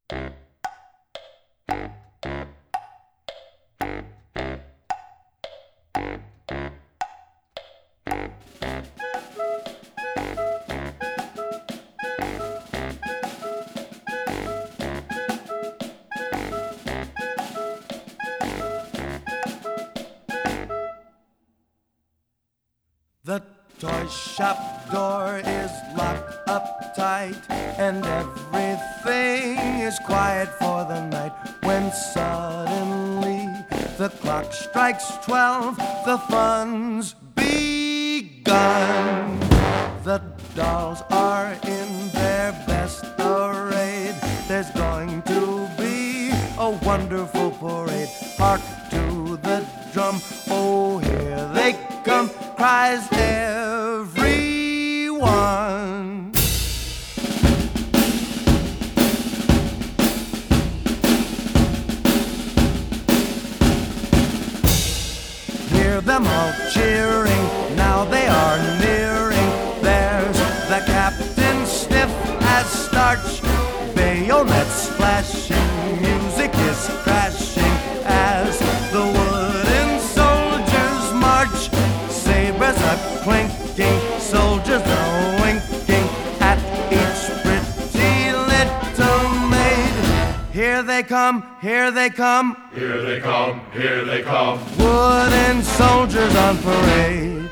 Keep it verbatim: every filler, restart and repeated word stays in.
The toy shop door is locked up tight, and everything is quiet for the night, when suddenly the clock strikes twelve. The fun's begun. The dolls are in their best array. There's going to be a wonderful parade. Hark to the drum, oh here they come, cries everyone. Hear them all cheering, now they are nearing. There's the captain stiff as starch, bayonets flashing, music is crashing as the wooden soldiers march. Sabers are clinking, soldiers are winking at each pretty little maid. Here they come, here they come, here they come, here they come. Wooden soldiers on parade.